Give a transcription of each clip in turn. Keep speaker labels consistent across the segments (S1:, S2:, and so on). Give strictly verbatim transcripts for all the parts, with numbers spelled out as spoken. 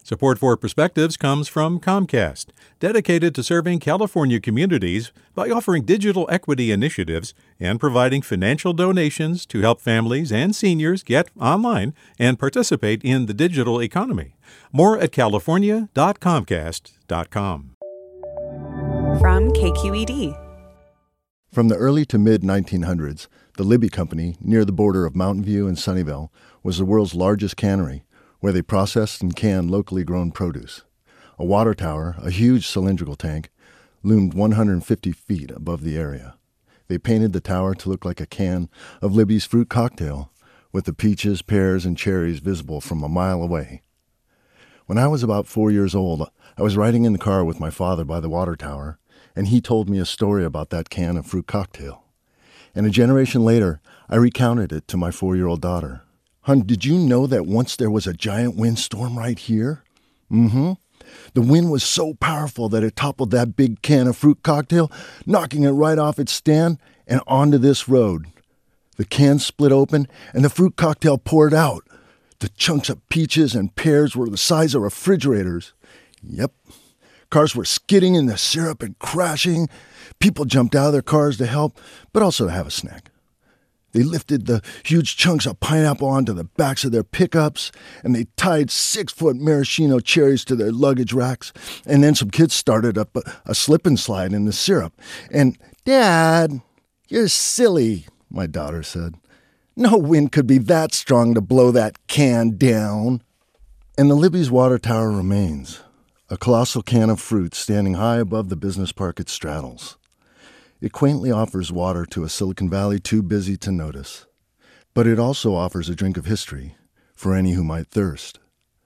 S1: Support for Perspectives comes from Comcast, dedicated to serving California communities by offering digital equity initiatives and providing financial donations to help families and seniors get online and participate in the digital economy. More at california dot comcast dot com.
S2: From K Q E D.
S3: From the early to mid nineteen hundreds, the Libby Company, near the border of Mountain View and Sunnyvale, was the world's largest cannery, where they processed and canned locally grown produce. A water tower, a huge cylindrical tank, loomed one hundred fifty feet above the area. They painted the tower to look like a can of Libby's fruit cocktail, with the peaches, pears, and cherries visible from a mile away. When I was about four years old, I was riding in the car with my father by the water tower, and he told me a story about that can of fruit cocktail. And a generation later, I recounted it to my four-year-old daughter. Hun, did you know that once there was a giant windstorm right here? Mm-hmm. The wind was so powerful that it toppled that big can of fruit cocktail, knocking it right off its stand and onto this road. The can split open, and the fruit cocktail poured out. The chunks of peaches and pears were the size of refrigerators. Yep. Cars were skidding in the syrup and crashing. People jumped out of their cars to help, but also to have a snack. They lifted the huge chunks of pineapple onto the backs of their pickups, and they tied six-foot maraschino cherries to their luggage racks, and then some kids started up a, a slip and slide in the syrup. And, "Dad, you're silly," my daughter said. "No wind could be that strong to blow that can down." And the Libby's water tower remains, a colossal can of fruit standing high above the business park it straddles. It quaintly offers water to a Silicon Valley too busy to notice. But it also offers a drink of history for any who might thirst.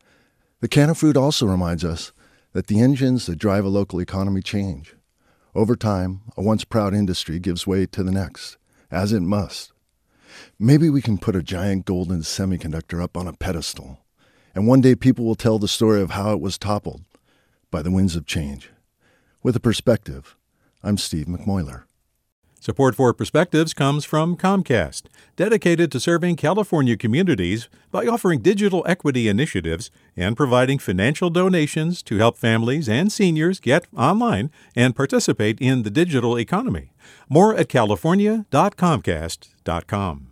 S3: The can of fruit also reminds us that the engines that drive a local economy change. Over time, a once proud industry gives way to the next, as it must. Maybe we can put a giant golden semiconductor up on a pedestal, and one day people will tell the story of how it was toppled by the winds of change. With a perspective, I'm Steve McMoyler.
S1: Support for Perspectives comes from Comcast, dedicated to serving California communities by offering digital equity initiatives and providing financial donations to help families and seniors get online and participate in the digital economy. More at california dot comcast dot com.